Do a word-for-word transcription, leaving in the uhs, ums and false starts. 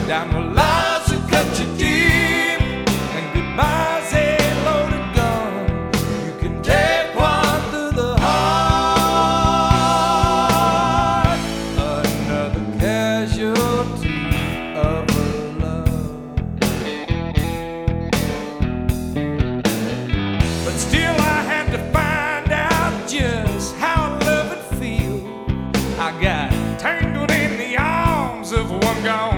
down the lives that cut you deep, and goodbye's a loaded gun. You can take one through the heart, another casualty of a love. But still I had to find out just how love would feel. I got tangled in the arms of one gone